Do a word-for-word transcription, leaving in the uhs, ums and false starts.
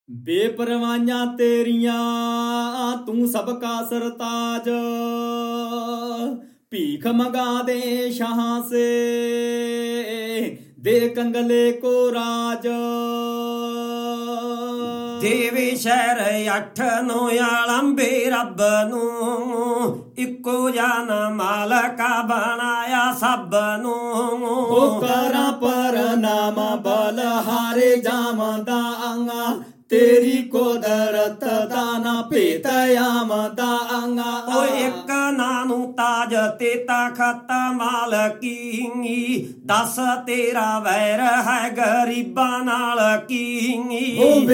ਬੇਪਰਵਾਹੀਆਂ ਤੇਰੀਆਂ ਤੂੰ ਸਭ ਕਾ ਸਰਤਾਜ, ਭੀਖ ਮੰਗਾ ਦੇ ਸ਼ਾਹਾਂ ਸੇ ਦੇ ਕੰਗਲੇ ਕੋ ਰਾਜ। ਦੇਵੇ ਸ਼ਹਿਰ ਅੱਠ ਨੂੰ ਆਲੰਬੇ ਰੱਬ ਨੂੰ, ਇੱਕੋ ਜਾਨ ਮਾਲਕਾ ਬਣਾਇਆ ਸਭ ਨੂੰ। ਉਹ ਕਰਾਂ ਪਰਨਾਮਾ ਬਲਹਾਰੇ ਜਾਵਦਾ ਆਂਗਾ, ਤੇਰੀ ਕੁਦਰਤ ਦਾ ਨਾ ਭੇਤ ਆਮਦਾ ਆਂਗਾ। ਓ ਇੱਕ ਨਾਂ ਨੂੰ ਤਾਜ ਤੇ ਤਖਤ ਮਾਲਕੀ, ਦੱਸ ਤੇਰਾ ਵੈਰ ਹੈ ਗਰੀਬਾਂ ਨਾਲ ਕੀ।